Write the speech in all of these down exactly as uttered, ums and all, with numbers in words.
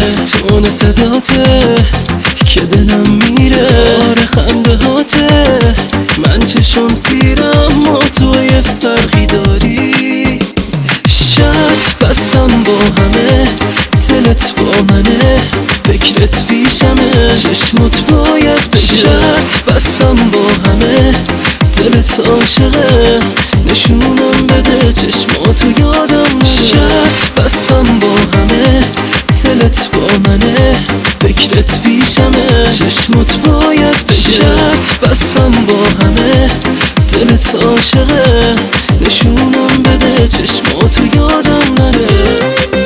تون صداته که دلم میره، آره خنده هاته من چشم سیرم ما توی فرقی داری. شرط بستم با همه دلت با منه، فکرت پیشمه چشمت باید به شرط بستم با همه دلت عاشقه، نشونم بده چشماتو یادم نره. شرط بستم با همه دلت با منه، فکرت پیشمه چشمت باید به شرط بستم با همه دلت عاشقه، نشونم بده چشماتو یادم نره.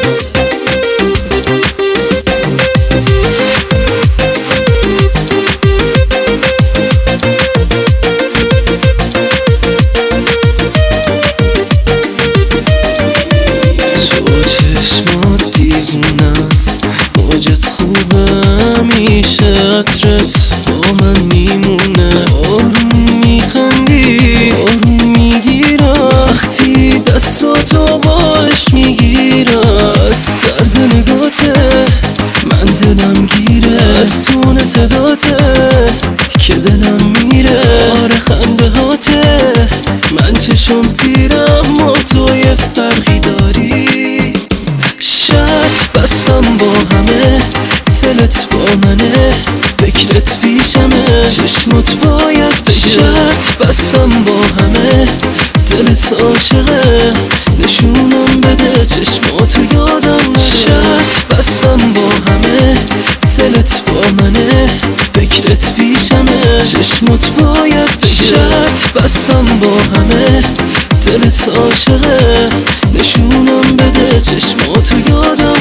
چشمات دیوونست، موجت خوبه همیشه عطرت با من میمونه. آروم میخندی آروم میگیرم وقتی دستاتو با عشق میگیرم. از طرز نگاته من دلم گیره، از تون صداته که دلم میره، آره خنده هاته من چشم سیرم ما توی فرقی داری. شرط بستم با همه دلت با منه، فکرت پیشمه چشمت باید به شرط بستم با همه دلت عاشقه، نشونم بده چشماتو یادم نره. شرط بستم با همه دلت با منه، فکرت پیشمه چشمت باید به شرط بستم با همه دلت عاشقه، نشونم بده چشماتو یادم